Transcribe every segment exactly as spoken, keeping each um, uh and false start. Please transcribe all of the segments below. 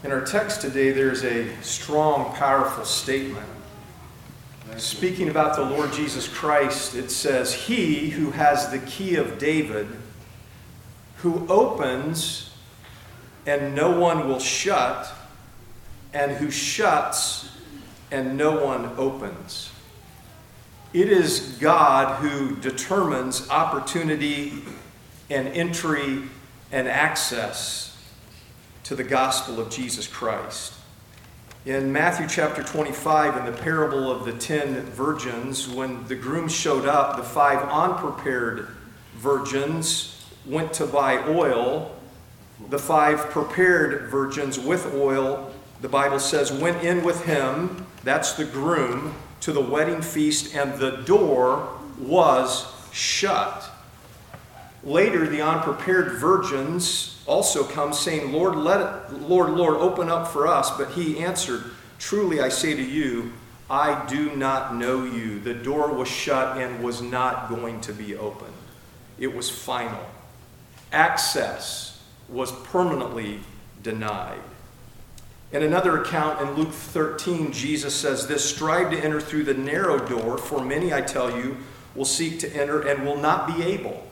In our text today, there's a strong, powerful statement. Speaking about the Lord Jesus Christ, it says, "He who has the key of David, who opens and no one will shut, and who shuts and no one opens." It is God who determines opportunity and entry and access to the gospel of Jesus Christ. In Matthew chapter twenty-five, in the parable of the ten virgins, when the grooms showed up, the five unprepared virgins went to buy oil. The five prepared virgins with oil, the Bible says, went in with him, that's the groom, to the wedding feast, and the door was shut. Later, the unprepared virgins also come, saying, Lord, let it, Lord, Lord, open up for us. But he answered, "Truly I say to you, I do not know you." The door was shut and was not going to be opened. It was final. Access was permanently denied. In another account in Luke thirteen, Jesus says this, "Strive to enter through the narrow door, for many, I tell you, will seek to enter and will not be able."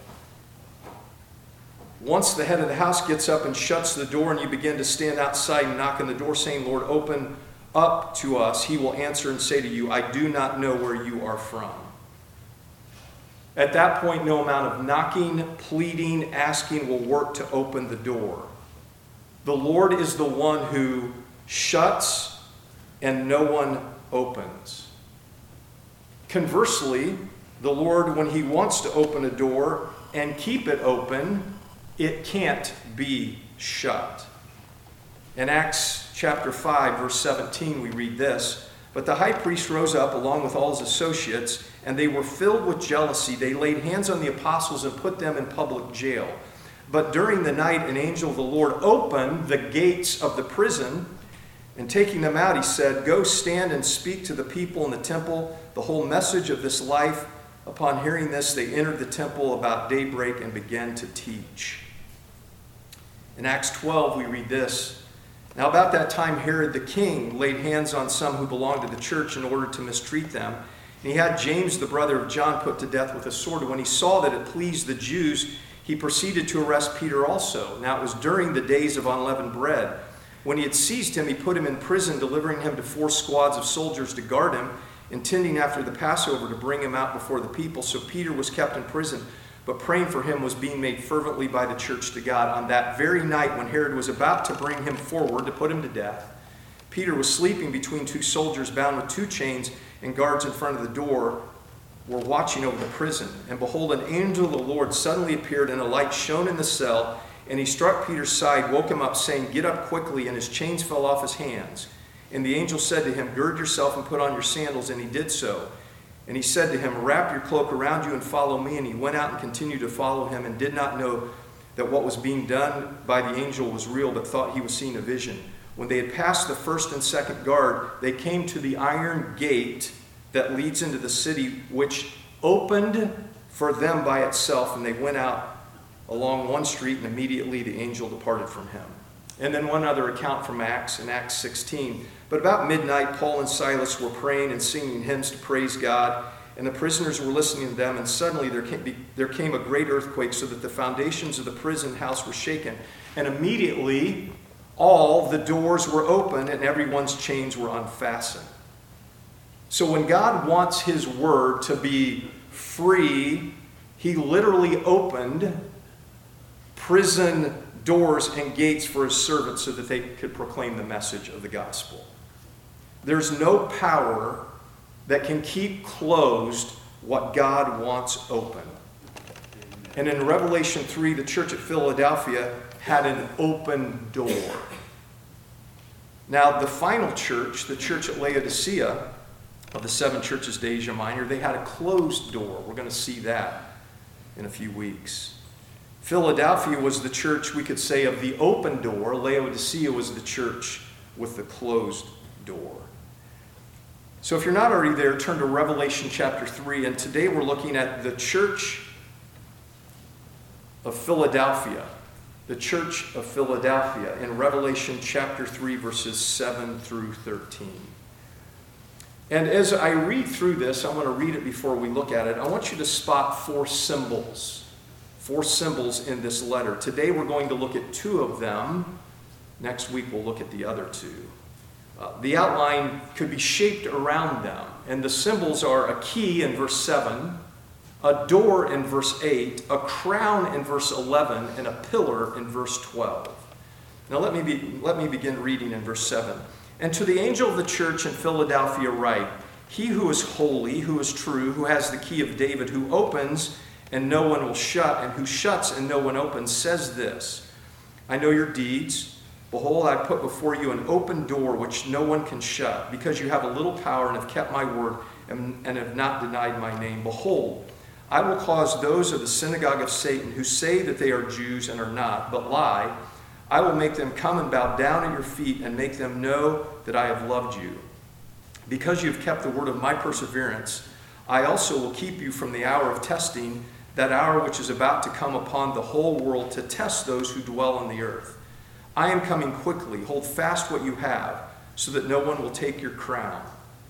Once the head of the house gets up and shuts the door and you begin to stand outside and knock on the door saying, "Lord, open up to us," he will answer and say to you, "I do not know where you are from." At that point, no amount of knocking, pleading, asking will work to open the door. The Lord is the one who shuts and no one opens. Conversely, the Lord, when he wants to open a door and keep it open, it can't be shut. In Acts chapter five, verse seventeen, we read this, "But the high priest rose up along with all his associates, and they were filled with jealousy. They laid hands on the apostles and put them in public jail. But during the night, an angel of the Lord opened the gates of the prison, and taking them out, he said, 'Go stand and speak to the people in the temple the whole message of this life.' Upon hearing this, they entered the temple about daybreak and began to teach." In Acts twelve, we read this, "Now about that time, Herod the king laid hands on some who belonged to the church in order to mistreat them. And he had James, the brother of John, put to death with a sword. And when he saw that it pleased the Jews, he proceeded to arrest Peter also. Now it was during the days of unleavened bread. When he had seized him, he put him in prison, delivering him to four squads of soldiers to guard him, intending after the Passover to bring him out before the people. So Peter was kept in prison, but praying for him was being made fervently by the church to God. On that very night when Herod was about to bring him forward to put him to death, Peter was sleeping between two soldiers bound with two chains, and guards in front of the door were watching over the prison. And behold, an angel of the Lord suddenly appeared, and a light shone in the cell. And he struck Peter's side, woke him up, saying, 'Get up quickly,' and his chains fell off his hands. And the angel said to him, 'Gird yourself and put on your sandals,' and he did so. And he said to him, 'Wrap your cloak around you and follow me.' And he went out and continued to follow him, and did not know that what was being done by the angel was real, but thought he was seeing a vision. When they had passed the first and second guard, they came to the iron gate that leads into the city, which opened for them by itself, and they went out along one street, and immediately the angel departed from him." And then one other account from Acts, in Acts sixteen. "But about midnight, Paul and Silas were praying and singing hymns to praise God, and the prisoners were listening to them, and suddenly there came, there came a great earthquake, so that the foundations of the prison house were shaken. And immediately all the doors were open, and everyone's chains were unfastened." So when God wants his word to be free, he literally opened prison doors and gates for his servants so that they could proclaim the message of the gospel. There's no power that can keep closed what God wants open. And in Revelation three, the church at Philadelphia had an open door. Now, the final church, the church at Laodicea, of the seven churches to Asia Minor, they had a closed door. We're going to see that in a few weeks. Philadelphia was the church, we could say, of the open door. Laodicea was the church with the closed door. So if you're not already there, turn to Revelation chapter three. And today we're looking at the church of Philadelphia. the church of Philadelphia in Revelation chapter three, verses seven through thirteen. And as I read through this, I'm going to read it before we look at it. I want you to spot four symbols. Four symbols in this letter. Today we're going to look at two of them. Next week we'll look at the other two. Uh, the outline could be shaped around them. And the symbols are a key in verse seven, a door in verse eight, a crown in verse eleven, and a pillar in verse twelve. Now let me, be, let me begin reading in verse seven. And to the angel of the church in Philadelphia write, he who is holy, who is true, who has the key of David, who opens and no one will shut, and who shuts and no one opens, says this, I know your deeds. Behold, I put before you an open door which no one can shut, because you have a little power and have kept my word and, and have not denied my name. Behold, I will cause those of the synagogue of Satan who say that they are Jews and are not, but lie, I will make them come and bow down at your feet and make them know that I have loved you. Because you have kept the word of my perseverance, I also will keep you from the hour of testing, that hour which is about to come upon the whole world to test those who dwell on the earth. I am coming quickly. Hold fast what you have, so that no one will take your crown.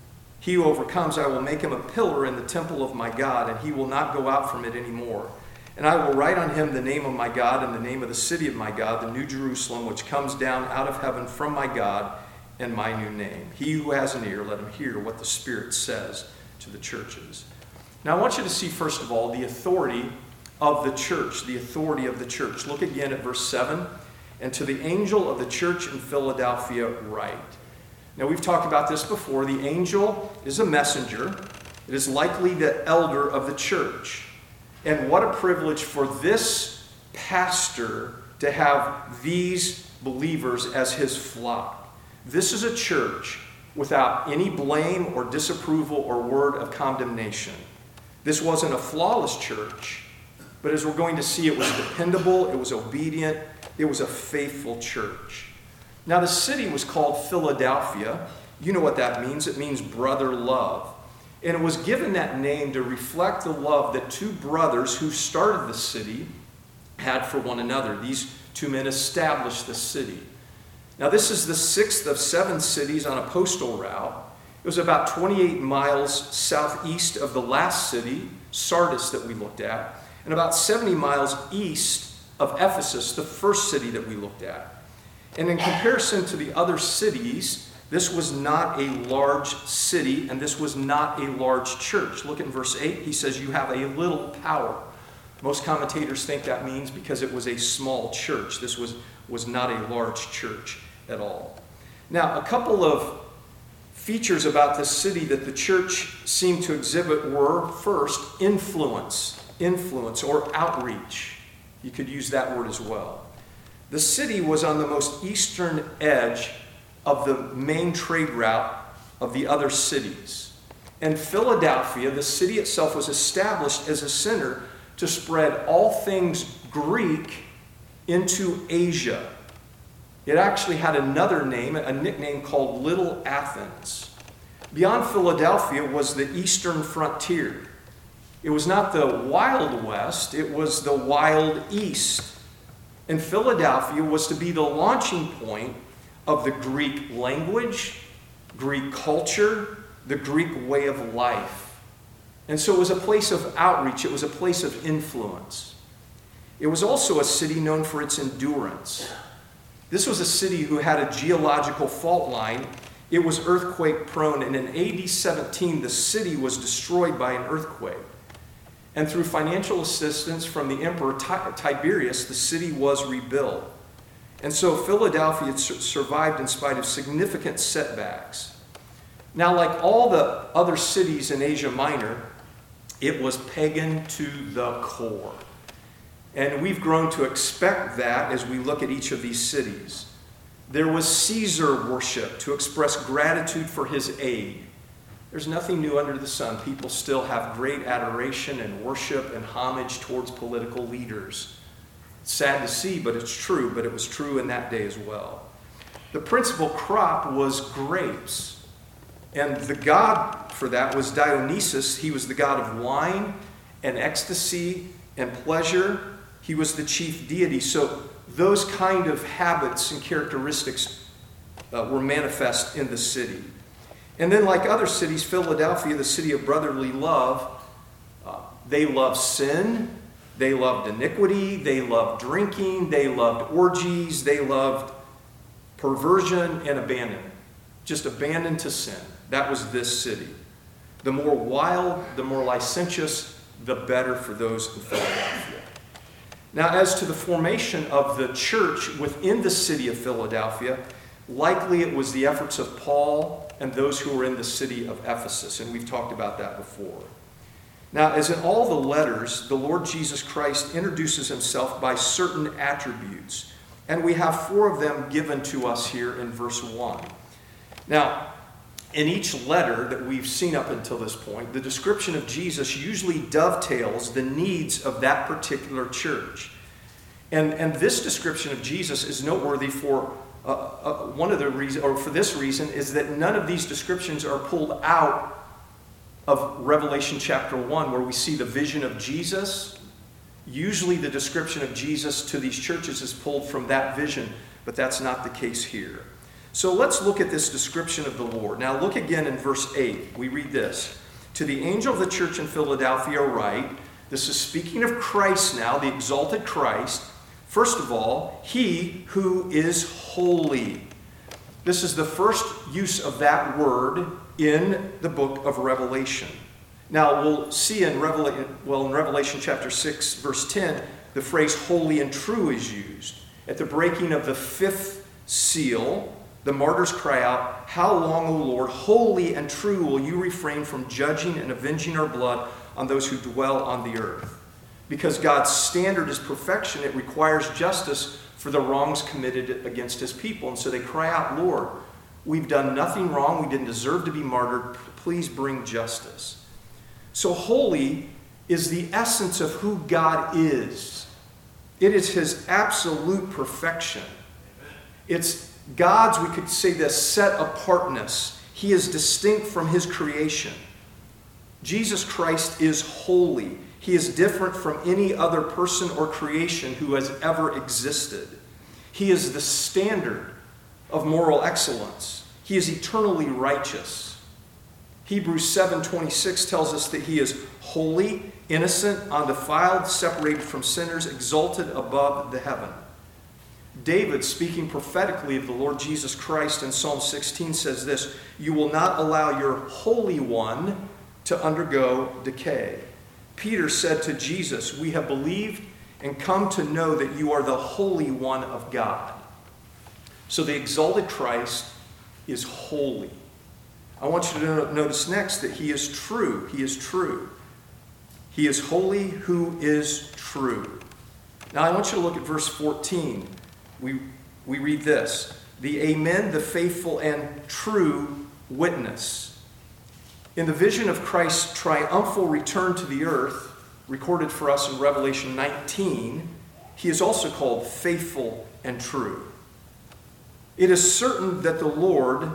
He who overcomes, I will make him a pillar in the temple of my God, and he will not go out from it any more. And I will write on him the name of my God and the name of the city of my God, the new Jerusalem, which comes down out of heaven from my God, and my new name. He who has an ear, let him hear what the Spirit says to the churches. Now I want you to see, first of all, the authority of the church, the authority of the church. Look again at verse seven. And to the angel of the church in Philadelphia write. Now we've talked about this before. The angel is a messenger. It is likely the elder of the church. And what a privilege for this pastor to have these believers as his flock. This is a church without any blame or disapproval or word of condemnation. This wasn't a flawless church, but as we're going to see, it was dependable, it was obedient, it was a faithful church. Now the city was called Philadelphia. You know what that means. It means brother love. And it was given that name to reflect the love that two brothers who started the city had for one another. These two men established the city. Now this is the sixth of seven cities on a postal route. It was about twenty-eight miles southeast of the last city, Sardis, that we looked at, and about seventy miles east of Ephesus, the first city that we looked at. And in comparison to the other cities, this was not a large city, and this was not a large church. Look at verse eight. He says, you have a little power. Most commentators think that means because it was a small church. This was, was not a large church at all. Now, a couple of features about this city that the church seemed to exhibit were, first, influence. Influence or outreach. You could use that word as well. The city was on the most eastern edge of the main trade route of the other cities. And Philadelphia, the city itself, was established as a center to spread all things Greek into Asia. It actually had another name, a nickname called Little Athens. Beyond Philadelphia was the eastern frontier. It was not the Wild West, it was the Wild East. And Philadelphia was to be the launching point of the Greek language, Greek culture, the Greek way of life. And so it was a place of outreach, it was a place of influence. It was also a city known for its endurance. This was a city who had a geological fault line. It was earthquake prone, and in A D seventeen, the city was destroyed by an earthquake. And through financial assistance from the Emperor Tiberius, the city was rebuilt. And so Philadelphia survived in spite of significant setbacks. Now, like all the other cities in Asia Minor, it was pagan to the core. And we've grown to expect that as we look at each of these cities. There was Caesar worship to express gratitude for his aid. There's nothing new under the sun. People still have great adoration and worship and homage towards political leaders. It's sad to see, but it's true, but it was true in that day as well. The principal crop was grapes. And the god for that was Dionysus. He was the god of wine and ecstasy and pleasure. He was the chief deity. So those kind of habits and characteristics uh, were manifest in the city. And then, like other cities, Philadelphia, the city of brotherly love, uh, they loved sin, they loved iniquity, they loved drinking, they loved orgies, they loved perversion and abandonment. Just abandoned to sin. That was this city. The more wild, the more licentious, the better for those in Philadelphia. Now, as to the formation of the church within the city of Philadelphia, likely it was the efforts of Paul and those who were in the city of Ephesus, and we've talked about that before. Now, as in all the letters, the Lord Jesus Christ introduces himself by certain attributes, and we have four of them given to us here in verse one. Now, in each letter that we've seen up until this point, the description of Jesus usually dovetails the needs of that particular church. And, and this description of Jesus is noteworthy for uh, uh, one of the reasons, or for this reason, is that none of these descriptions are pulled out of Revelation chapter one, where we see the vision of Jesus. Usually the description of Jesus to these churches is pulled from that vision, but that's not the case here. So let's look at this description of the Lord. Now look again in verse eight. We read this. To the angel of the church in Philadelphia write, this is speaking of Christ now, the exalted Christ. First of all, he who is holy. This is the first use of that word in the book of Revelation. Now we'll see in Revelation, well, in Revelation chapter six, verse ten, the phrase holy and true is used. At the breaking of the fifth seal, the martyrs cry out, "How long, O Lord, holy and true, will you refrain from judging and avenging our blood on those who dwell on the earth?" Because God's standard is perfection, it requires justice for the wrongs committed against his people. And so they cry out, "Lord, we've done nothing wrong. We didn't deserve to be martyred. Please bring justice." So holy is the essence of who God is. It is his absolute perfection. It's God's, we could say this, set apartness. He is distinct from his creation. Jesus Christ is holy. He is different from any other person or creation who has ever existed. He is the standard of moral excellence. He is eternally righteous. Hebrews seven twenty-six tells us that he is holy, innocent, undefiled, separated from sinners, exalted above the heaven. David, speaking prophetically of the Lord Jesus Christ in Psalm sixteen, says this, "You will not allow your Holy One to undergo decay." Peter said to Jesus, "We have believed and come to know that you are the Holy One of God." So the exalted Christ is holy. I want you to notice next that he is true. He is true. He is holy who is true. Now I want you to look at verse fourteen. We, we read this, "The Amen, the faithful and true witness." In the vision of Christ's triumphal return to the earth, recorded for us in Revelation nineteen, he is also called faithful and true. It is certain that the Lord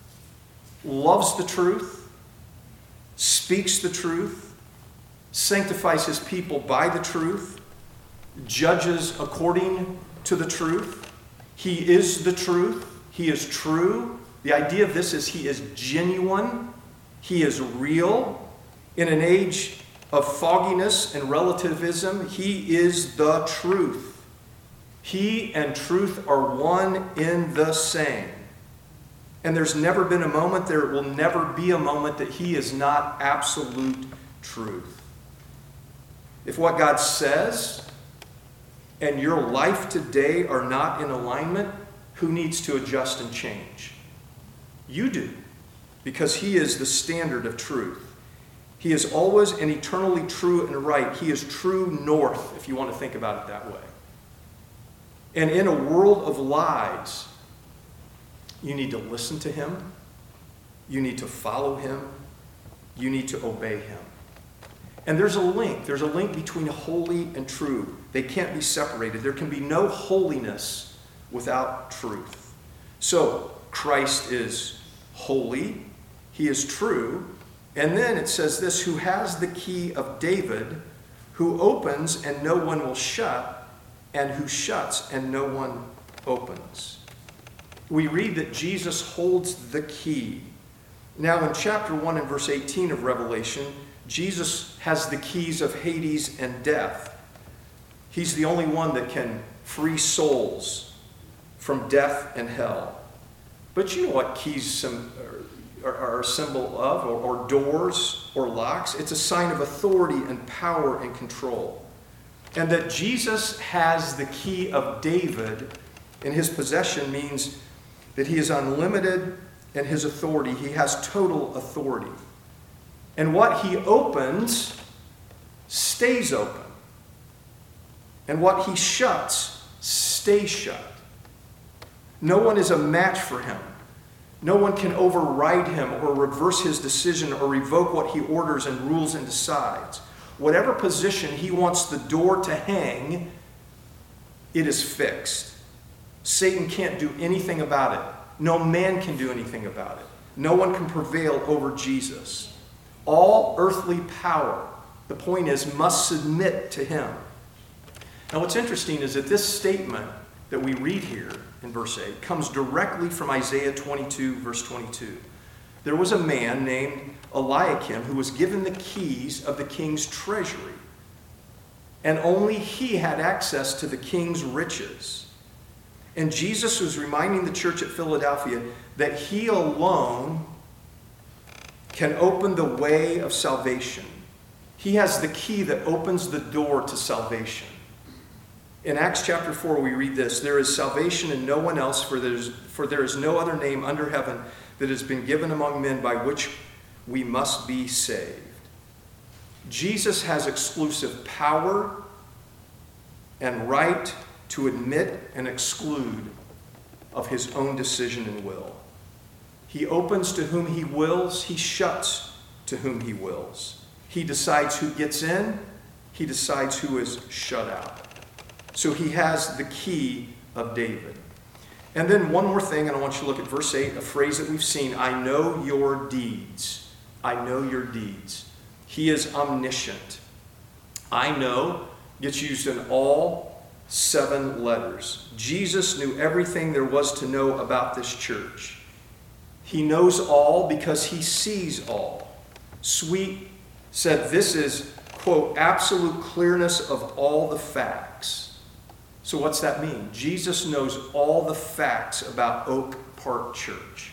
loves the truth, speaks the truth, sanctifies his people by the truth, judges according to the truth. He is the truth. He is true. The idea of this is he is genuine. He is real. In an age of fogginess and relativism, he is the truth. He and truth are one in the same. And there's never been a moment, there will never be a moment that he is not absolute truth. If what God says and your life today are not in alignment, who needs to adjust and change? You do, because he is the standard of truth. He is always and eternally true and right. He is true north, if you want to think about it that way. And in a world of lies, you need to listen to him. You need to follow him. You need to obey him. And there's a link. There's a link between holy and true. They can't be separated. There can be no holiness without truth. So, Christ is holy. He is true. And then it says this, "Who has the key of David, who opens and no one will shut, and who shuts and no one opens. We read that Jesus holds the key. Now in chapter one and verse eighteen of Revelation, Jesus has the keys of Hades and death. He's the only one that can free souls from death and hell. But you know what keys are, are a symbol of, or, or doors or locks? It's a sign of authority and power and control. And that Jesus has the key of David in his possession means that he is unlimited in his authority. He has total authority. And what he opens stays open. And what he shuts stays shut. No one is a match for him. No one can override him or reverse his decision or revoke what he orders and rules and decides. Whatever position he wants the door to hang, it is fixed. Satan can't do anything about it. No man can do anything about it. No one can prevail over Jesus. All earthly power, the point is, must submit to him. Now what's interesting is that this statement that we read here in verse eight comes directly from Isaiah twenty-two, verse twenty-two. There was a man named Eliakim who was given the keys of the king's treasury, and only he had access to the king's riches. And Jesus was reminding the church at Philadelphia that he alone can open the way of salvation. He has the key that opens the door to salvation. In Acts chapter four, we read this: "There is salvation in no one else, for there is, for there is no other name under heaven that has been given among men by which we must be saved." Jesus has exclusive power and right to admit and exclude of his own decision and will. He opens to whom he wills. He shuts to whom he wills. He decides who gets in. He decides who is shut out. So he has the key of David. And then one more thing, and I want you to look at verse eight, a phrase that we've seen: "I know your deeds." I know your deeds. He is omniscient. I know gets used in all seven letters. Jesus knew everything there was to know about this church. He knows all because he sees all. Sweet said this is, quote, absolute clearness of all the facts. So what's that mean? Jesus knows all the facts about Oak Park Church.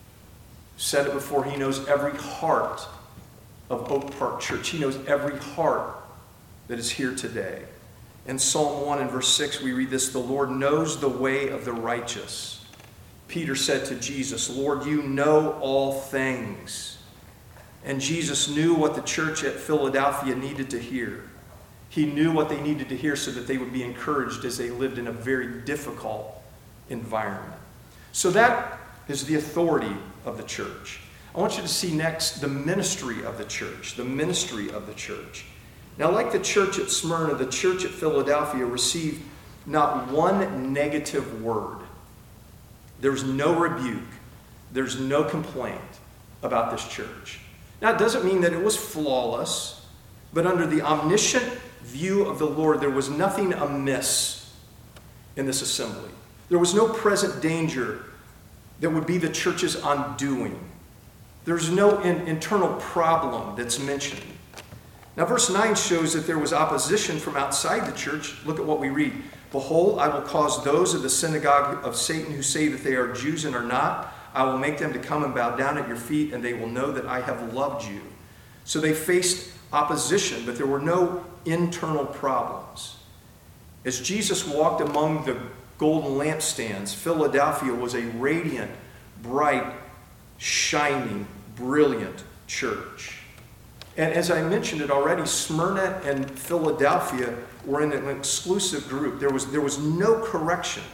Said it before, he knows every heart of Oak Park Church. He knows every heart that is here today. In Psalm one and verse six, we read this: "The Lord knows the way of the righteous." Peter said to Jesus, "Lord, you know all things." And Jesus knew what the church at Philadelphia needed to hear. He knew what they needed to hear so that they would be encouraged as they lived in a very difficult environment. So that is the authority of the church. I want you to see next the ministry of the church. The ministry of the church. Now, like the church at Smyrna, the church at Philadelphia received not one negative word. There's no rebuke. There's no complaint about this church. Now, it doesn't mean that it was flawless, but under the omniscient view of the Lord, there was nothing amiss in this assembly. There was no present danger that would be the church's undoing. There's no in, internal problem that's mentioned. Now, verse nine shows that there was opposition from outside the church. Look at what we read. "Behold, I will cause those of the synagogue of Satan who say that they are Jews and are not, I will make them to come and bow down at your feet, and they will know that I have loved you." So they faced opposition, but there were no internal problems. As Jesus walked among the golden lampstands, Philadelphia was a radiant, bright, shining, brilliant church. And as I mentioned it already, Smyrna and Philadelphia were in an exclusive group. There was, there was no correction.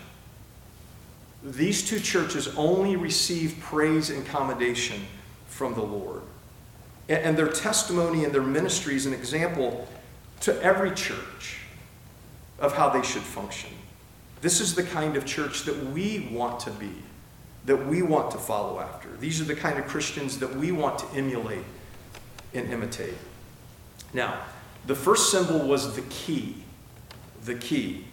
These two churches only received praise and commendation from the Lord. And, and their testimony and their ministry is an example to every church of how they should function. This is the kind of church that we want to be, that we want to follow after. These are the kind of Christians that we want to emulate and imitate. Now, the first symbol was the key. The key.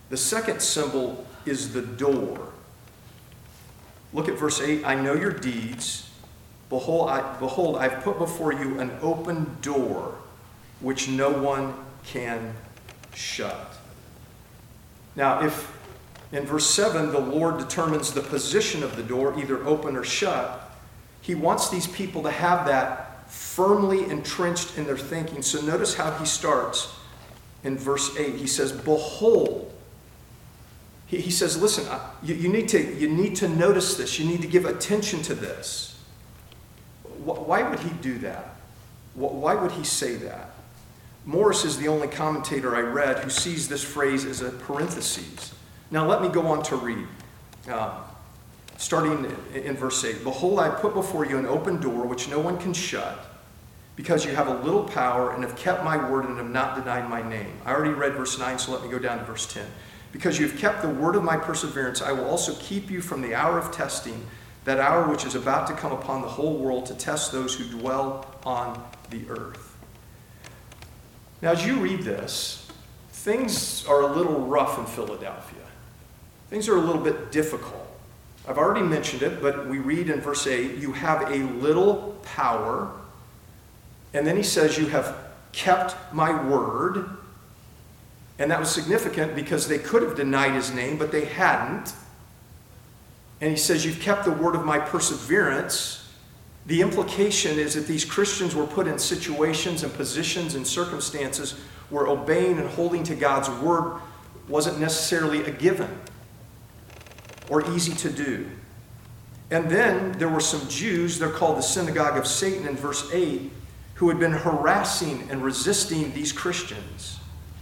The second symbol is the door. Look at verse eight. I know your deeds. Behold, I, behold, I've put before you an open door, which no one can shut. Now, if in verse seven the Lord determines the position of the door, either open or shut, he wants these people to have that firmly entrenched in their thinking. So notice how he starts in verse eight. He says, behold. He, he says, listen, you, you, need to, you need to notice this. You need to give attention to this. Why would he do that? Why would he say that? Morris is the only commentator I read who sees this phrase as a parenthesis. Now let me go on to read. Uh, starting in verse eight. Behold, I put before you an open door which no one can shut, because you have a little power and have kept my word and have not denied my name. I already read verse nine, so let me go down to verse ten. Because you have kept the word of my perseverance, I will also keep you from the hour of testing, that hour which is about to come upon the whole world to test those who dwell on the earth. Now, as you read this, things are a little rough in Philadelphia. Things are a little bit difficult. I've already mentioned it, but we read in verse eight, you have a little power. And then he says, you have kept my word. And that was significant because they could have denied his name, but they hadn't. And he says, you've kept the word of my perseverance. The implication is that these Christians were put in situations and positions and circumstances where obeying and holding to God's word wasn't necessarily a given or easy to do. And then there were some Jews, they're called the synagogue of Satan in verse eight, who had been harassing and resisting these Christians.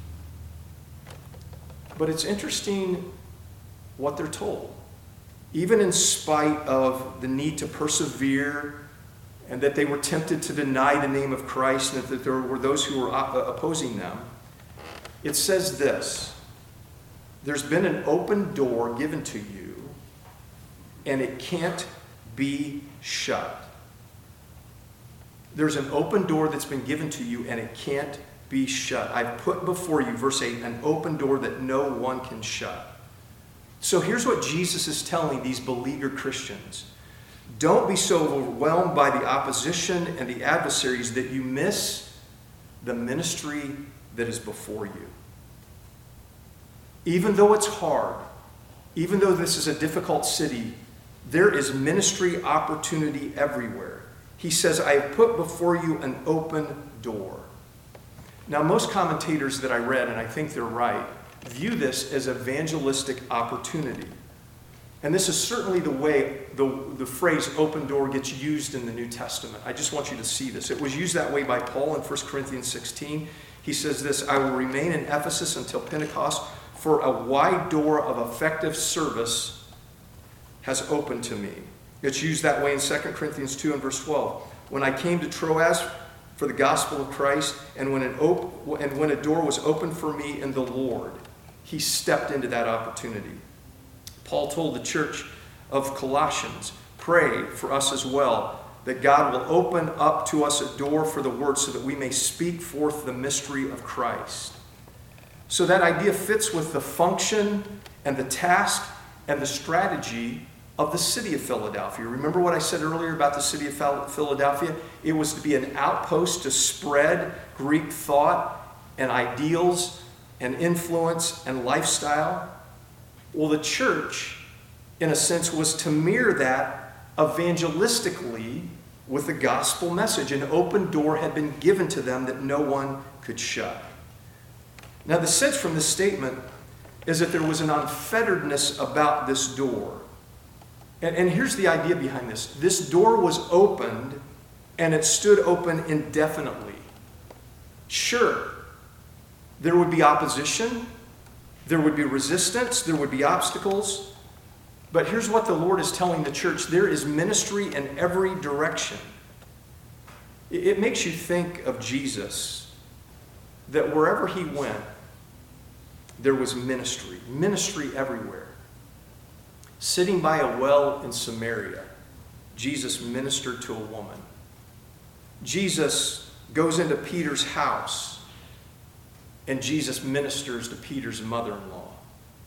But it's interesting what they're told. Even in spite of the need to persevere and that they were tempted to deny the name of Christ and that there were those who were opposing them, it says this: there's been an open door given to you, and it can't be shut. There's an open door that's been given to you, and it can't be shut. I've put before you, verse eight, an open door that no one can shut. So here's what Jesus is telling these beleaguered Christians. Don't be so overwhelmed by the opposition and the adversaries that you miss the ministry that is before you. Even though it's hard, even though this is a difficult city, there is ministry opportunity everywhere. He says, I have put before you an open door. Now, most commentators that I read, and I think they're right, view this as evangelistic opportunity. And this is certainly the way the, the phrase open door gets used in the New Testament. I just want you to see this. It was used that way by Paul in First Corinthians sixteen. He says this, I will remain in Ephesus until Pentecost, for a wide door of effective service has opened to me. It's used that way in Second Corinthians two and verse twelve. When I came to Troas for the gospel of Christ, and when an op- and when a door was opened for me in the Lord, he stepped into that opportunity. Paul told the church of Colossians, pray for us as well, that God will open up to us a door for the word so that we may speak forth the mystery of Christ. So that idea fits with the function and the task and the strategy of the city of Philadelphia. Remember what I said earlier about the city of Philadelphia? It was to be an outpost to spread Greek thought and ideals and influence and lifestyle. Well, the church, in a sense, was to mirror that evangelistically with the gospel message. An open door had been given to them that no one could shut. Now, the sense from this statement is that there was an unfetteredness about this door. And, and here's the idea behind this. This door was opened, and it stood open indefinitely. Sure, there would be opposition, there would be resistance, there would be obstacles. But here's what the Lord is telling the church. There is ministry in every direction. It, it makes you think of Jesus, that wherever he went, there was ministry. Ministry everywhere. Sitting by a well in Samaria, Jesus ministered to a woman. Jesus goes into Peter's house, and Jesus ministers to Peter's mother-in-law.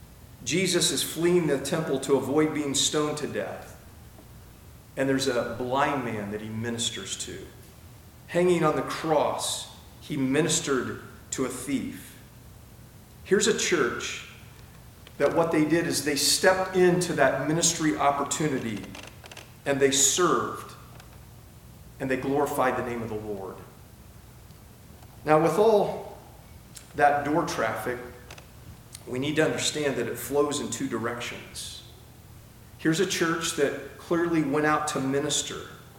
Jesus is fleeing the temple to avoid being stoned to death. And there's a blind man that he ministers to. Hanging on the cross, he ministered to a thief. Here's a church that what they did is they stepped into that ministry opportunity and they served and they glorified the name of the Lord. Now, with all that door traffic, we need to understand that it flows in two directions. Here's a church that clearly went out to minister,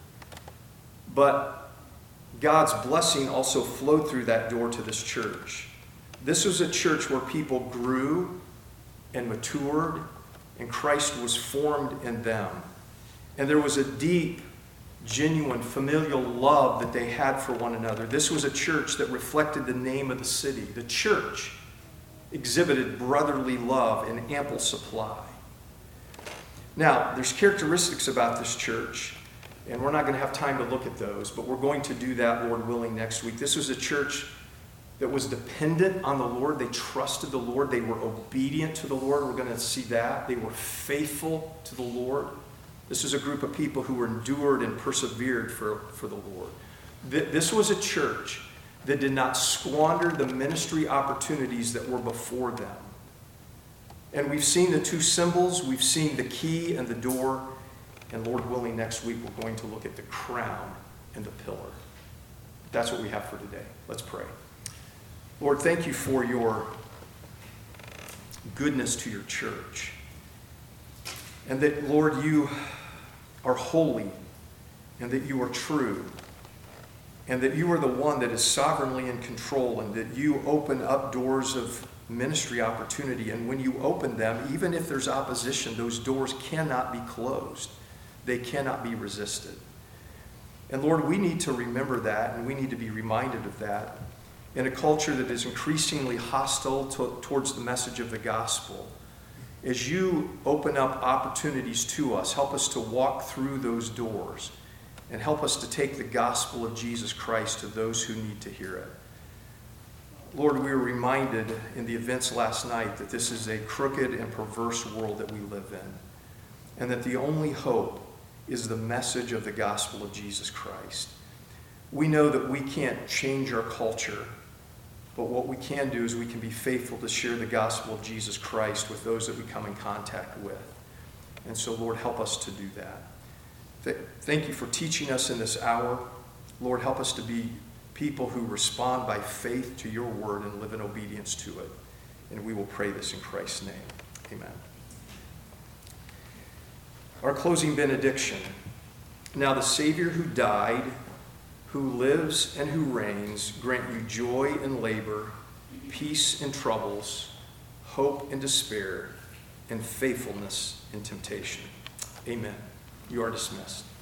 but God's blessing also flowed through that door to this church. This was a church where people grew and matured, and Christ was formed in them. And there was a deep, genuine, familial love that they had for one another. This was a church that reflected the name of the city. The church exhibited brotherly love in ample supply. Now, there's characteristics about this church, and we're not going to have time to look at those, but we're going to do that, Lord willing, next week. This was a church that was dependent on the Lord. They trusted the Lord. They were obedient to the Lord. We're going to see that. They were faithful to the Lord. This was a group of people who endured and persevered for, for the Lord. This was a church that did not squander the ministry opportunities that were before them. And we've seen the two symbols. We've seen the key and the door. And Lord willing, next week we're going to look at the crown and the pillar. That's what we have for today. Let's pray. Lord, thank you for your goodness to your church. And that, Lord, you are holy, and that you are true, and that you are the one that is sovereignly in control, and that you open up doors of ministry opportunity. And when you open them, even if there's opposition, those doors cannot be closed. They cannot be resisted. And Lord, we need to remember that, and we need to be reminded of that in a culture that is increasingly hostile to, towards the message of the gospel. As you open up opportunities to us, help us to walk through those doors and help us to take the gospel of Jesus Christ to those who need to hear it. Lord, we were reminded in the events last night that this is a crooked and perverse world that we live in, and that the only hope is the message of the gospel of Jesus Christ. We know that we can't change our culture, but what we can do is we can be faithful to share the gospel of Jesus Christ with those that we come in contact with. And so, Lord, help us to do that. Th- thank you for teaching us in this hour. Lord, help us to be people who respond by faith to your word and live in obedience to it. And we will pray this in Christ's name. Amen. Our closing benediction. Now the Savior who died, who lives and who reigns, grant you joy in labor, peace in troubles, hope in despair, and faithfulness in temptation. Amen. You are dismissed.